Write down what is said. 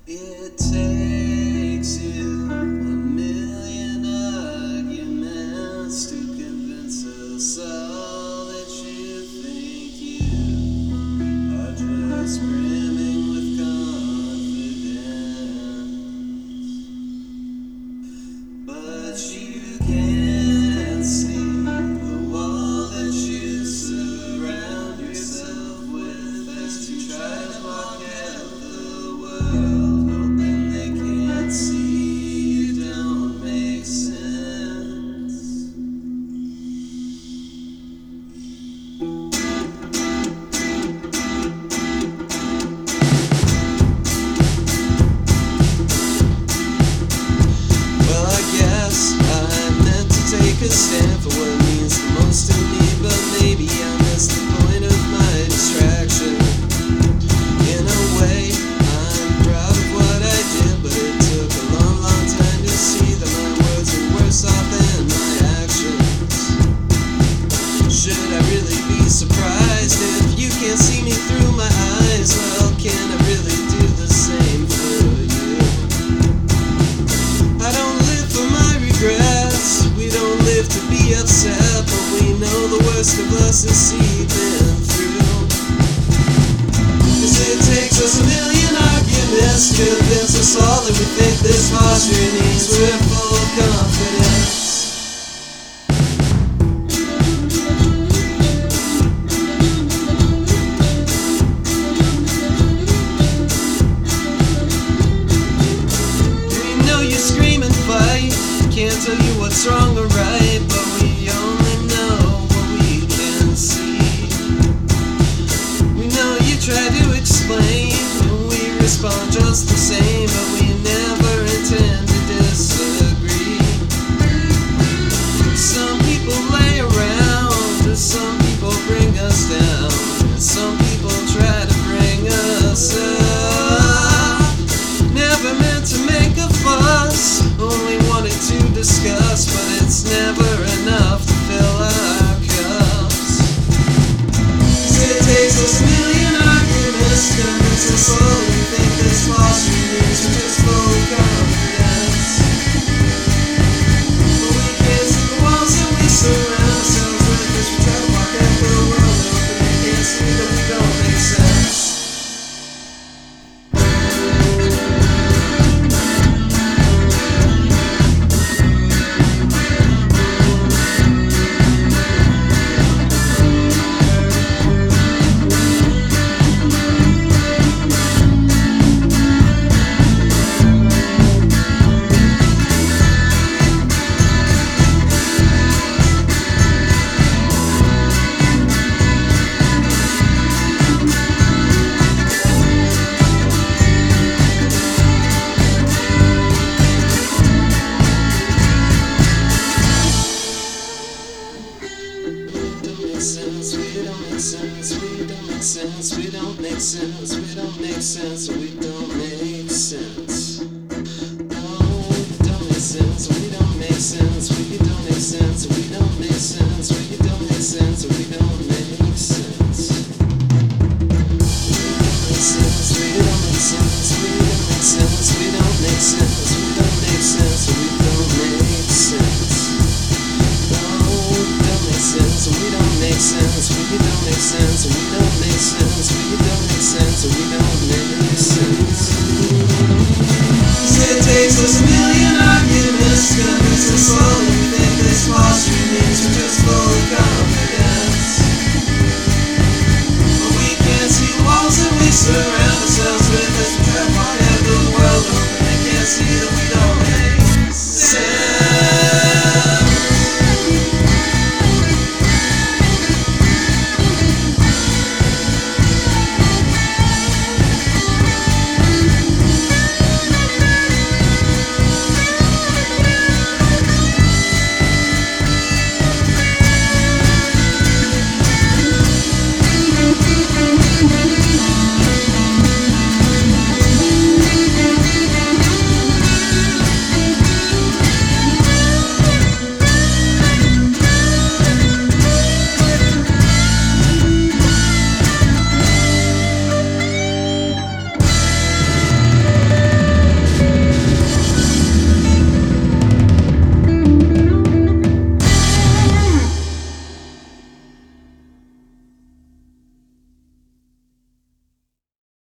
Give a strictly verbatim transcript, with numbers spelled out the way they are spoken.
It takes you a million arguments to convince us all that you think you are just brimming with confidence. But you can't see the wall that you surround yourself with as you try to block out the world. Take a stand for what means the most to me, but maybe I missed the point of my distraction. In a way, I'm proud of what I did, but it took a long, long time to see that my words were worse off than my actions. Should I really be surprised if you can't see me through my eyes? Well, can I really do the same for you? I don't live for my regrets. We don't live to be upset, but we know the worst of us is seeping through. Cause it takes us a million arguments to convince us all that we think this posture needs. We're full of confidence. We know you scream and fight, can't tell you what's wrong or right, but we only know what we can see. We know you try to explain, and we respond just the same, but we never intend to disagree. Some people lay around, and some people bring us down, and some people try to bring us up. Never meant to make a fuss, only wanted to discuss, but it's never enough to fill our cups. Cause it takes us a million arguments to convince us all we think this posture needs. We're just full of confidence, but we can't see the walls that we surround ourselves with, cause we try to walk out the world open and can't see that we don't make sense. We don't make sense, we don't make sense, we don't make sense, we don't make sense, we don't make sense. No, we don't make sense, we don't make sense, we don't make sense, we don't make sense, we don't make sense, we don't make sense. We don't make sense, we don't make sense, we don't make sense, we don't make sense, we don't make sense. No, we don't make sense, we don't make sense, we don't make sense, we don't make sense, we don't make sense, we don't make sense. It takes us a million arguments to convince us all that we think this posture needs. We're just full of confidence, but we can't see the walls that we surround us